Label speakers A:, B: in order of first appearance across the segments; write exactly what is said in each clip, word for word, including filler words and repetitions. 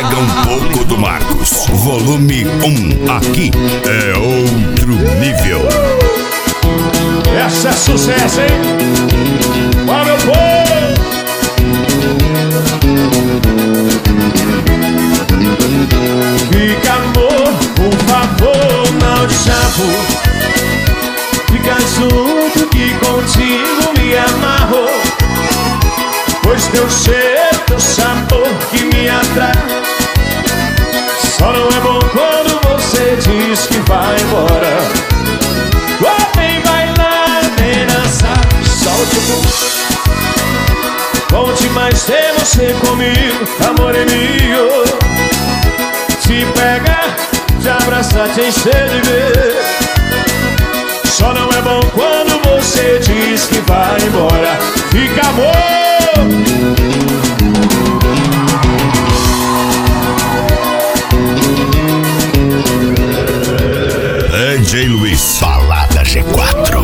A: Pega um pouco do Marcos, volume um. Aqui é outro nível.
B: Essa é sucesso, hein? Ó, meu povo! Fica, amor, por favor, não te chapo. Fica junto que contigo me amarro. Pois teu cheiro, teu sabor que me atrai. Só não é bom quando você diz que vai embora. Oh, vem bailar, vem dançar, solte o bom. Bom demais ter você comigo, amor é meu. Te pegar, te abraçar, te encher de ver. Só não é bom quando você diz que vai embora. Fica, amor.
A: D J Luiz, Balada G quatro.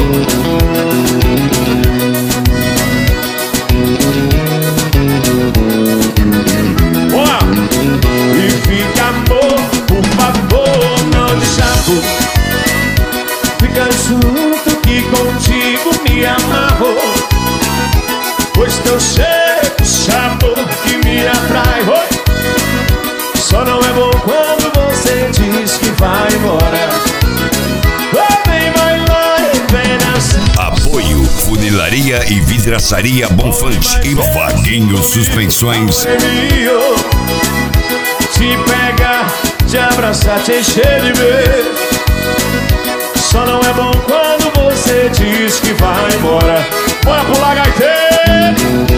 B: Olá. E fica, amor, por favor, não te chapo. Fica junto que contigo me amarro. Pois teu cheiro, sabor que me atrai. Oi. Só não é bom quando você diz que vai embora. Oh, vem bailar e vem dançar.
A: Apoio Funilaria e Vidraçaria Bonfante e Vaguinho Suspensões.
B: Te pegar, te abraçar, te encher de ver. Só não é bom quando você diz que vai embora. Bora pular, gaiteiro!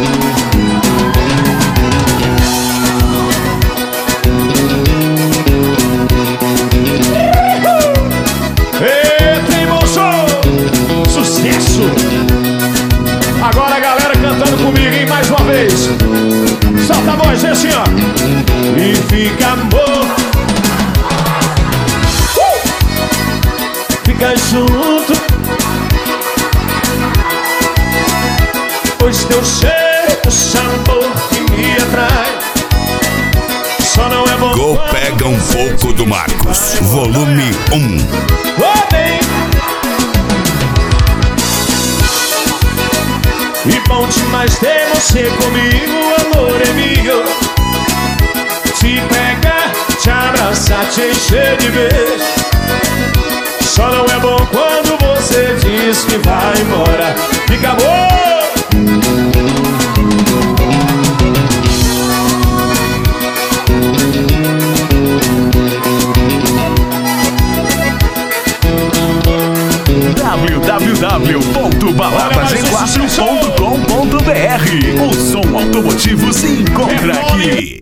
B: Eita, emoção! Sucesso! Agora a galera cantando comigo, hein? Mais uma vez. Solta a voz, assim, ó. E fica, amor. Uh! Fica junto. Pois teu cheiro, sabor que me atrai. Só não é bom.
A: Go Pega um pouco do Marcos, volume um.
B: Oh, bem. E bom demais ter você comigo, amor é meu. Te pegar, te abraçar, te encher de beijo. Só não é bom quando você diz que vai embora. Fica bom.
C: w w w ponto balada g quatro ponto com ponto b r. O som automotivo sim